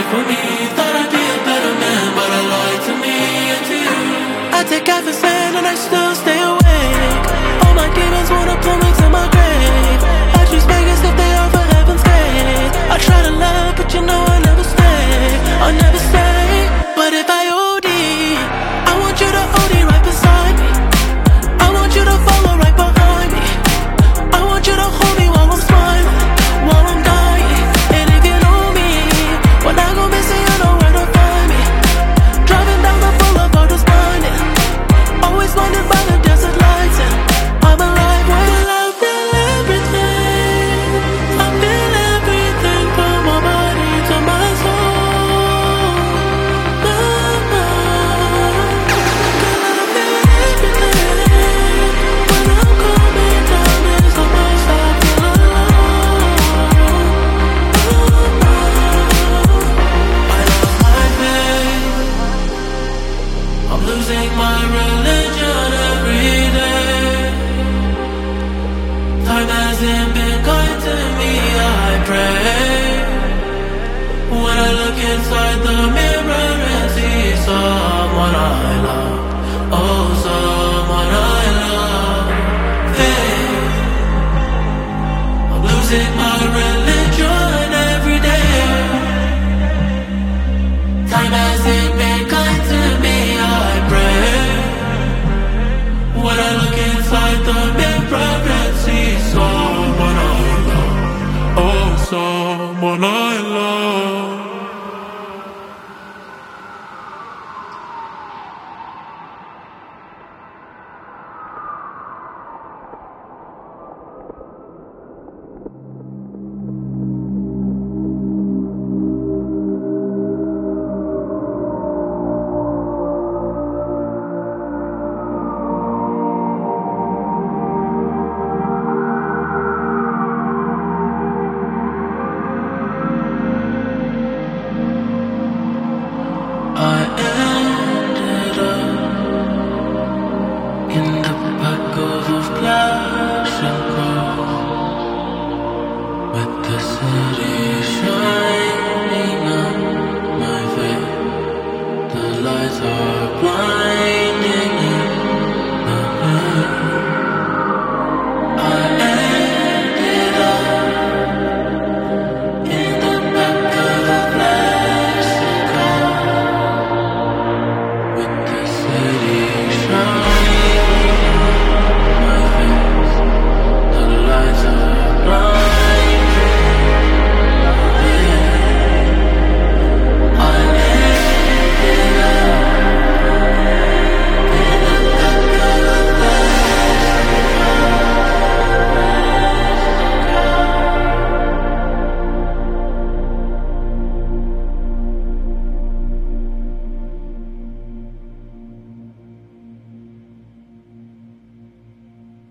for me. Thought I'd be a better man, but I lied to me and to you. I take Advocet and I still stay awake. All my demons wanna pull me to my grave. I choose Vegas if they offer heaven's gate. I try to love, but you know I never stay. I'll never stay. But if I OD, I want you to OD right beside me. I want you to follow right behind me. I want you to hold me while I'm smiling, while I'm dying. And if you know me, when I go missing, you know where to find me. Driving down the boulevard was blinding, always blinded by the desert lights. And I'm alive when I feel everything. I feel everything from my body to my soul. Girl, I feel everything. When I'm coming down, there's so much I feel alone. I lost my faith. I'm losing my religion every day. Time hasn't been kind to me, I pray. When I look inside the mirror,